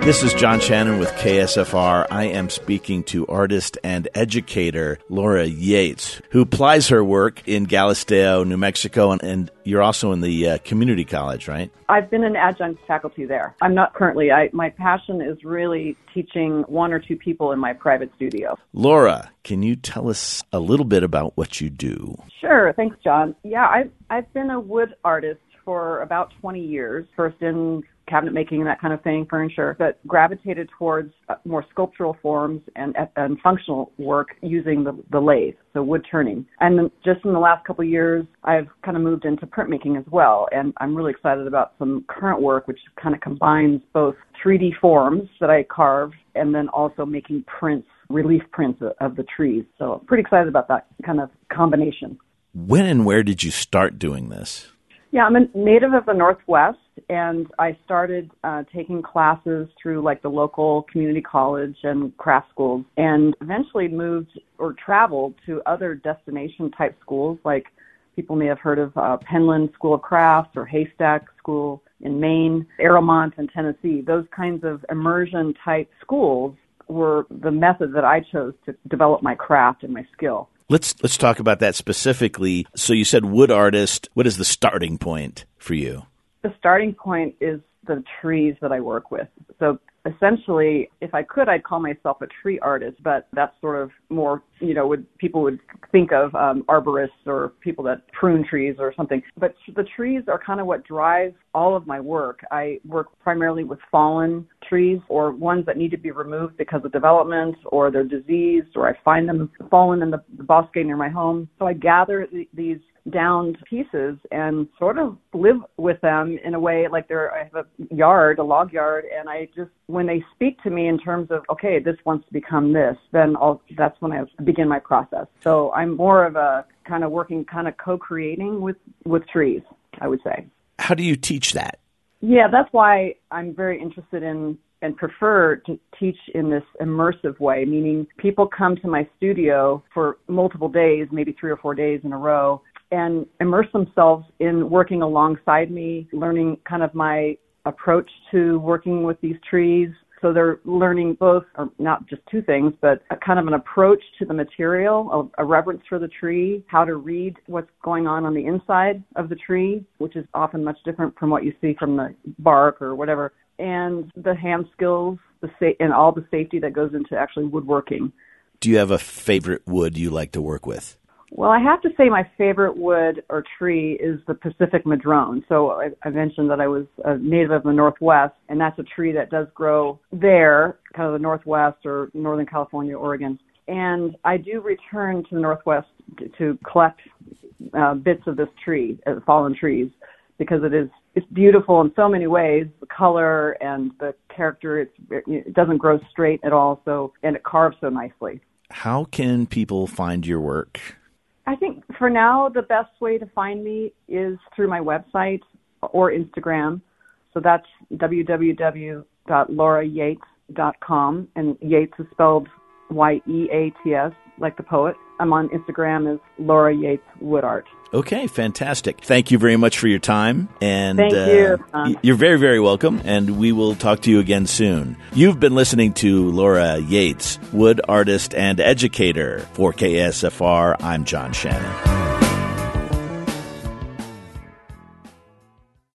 This is John Shannon with KSFR. I am speaking to artist and educator Laura Yates, who plies her work in Galisteo, New Mexico, and you're also in the community college, right? I've been an adjunct faculty there. I'm not currently. My passion is really teaching one or two people in my private studio. Laura, can you tell us a little bit about what you do? Sure. Thanks, John. Yeah, I've been a wood artist for about 20 years, first in cabinet making and that kind of thing, furniture, but gravitated towards more sculptural forms and functional work using the lathe, so wood turning. And then just in the last couple of years, I've kind of moved into printmaking as well, and I'm really excited about some current work which kind of combines both 3D forms that I carve and then also making prints, relief prints of the trees. So I'm pretty excited about that kind of combination. When and where did you start doing this? Yeah, I'm a native of the Northwest, and I started taking classes through like the local community college and craft schools, and eventually moved or traveled to other destination type schools, like people may have heard of Penland School of Crafts or Haystack School in Maine, Arrowmont in Tennessee. Those kinds of immersion type schools were the method that I chose to develop my craft and my skill. Let's talk about that specifically. So you said wood artist. What is the starting point for you? The starting point is the trees that I work with. So essentially, if I could, I'd call myself a tree artist, but that's sort of more, people would think of arborists or people that prune trees or something. But the trees are kind of what drives all of my work. I work primarily with fallen trees or ones that need to be removed because of development or they're diseased, or I find them fallen in the bosque near my home. So I gather these downed pieces and sort of live with them in a way like I have a log yard, and I just, when they speak to me in terms of, okay, this wants to become this, then that's when I begin my process. So I'm more of a kind of working, kind of co-creating with trees, I would say. How do you teach that? Yeah, that's why I'm very interested in and prefer to teach in this immersive way, meaning people come to my studio for multiple days, maybe 3 or 4 days in a row, and immerse themselves in working alongside me, learning kind of my approach to working with these trees. So they're learning both, or not just two things, but a kind of an approach to the material, a reverence for the tree, how to read what's going on the inside of the tree, which is often much different from what you see from the bark or whatever, and the hand skills, and all the safety that goes into actually woodworking. Do you have a favorite wood you like to work with? Well, I have to say my favorite wood or tree is the Pacific Madrone. So I mentioned that I was a native of the Northwest, and that's a tree that does grow there, kind of the Northwest or Northern California, Oregon. And I do return to the Northwest to collect bits of this tree, fallen trees, because it's beautiful in so many ways, the color and the character. It doesn't grow straight at all, and it carves so nicely. How can people find your work? I think for now, the best way to find me is through my website or Instagram. So that's www.laurayates.com, and Yates is spelled Yeats, like the poet. I'm on Instagram as Laura Yates Wood Art. Okay, fantastic. Thank you very much for your time. And thank you. You're very, very welcome, and we will talk to you again soon. You've been listening to Laura Yates, wood artist and educator. For KSFR, I'm John Shannon.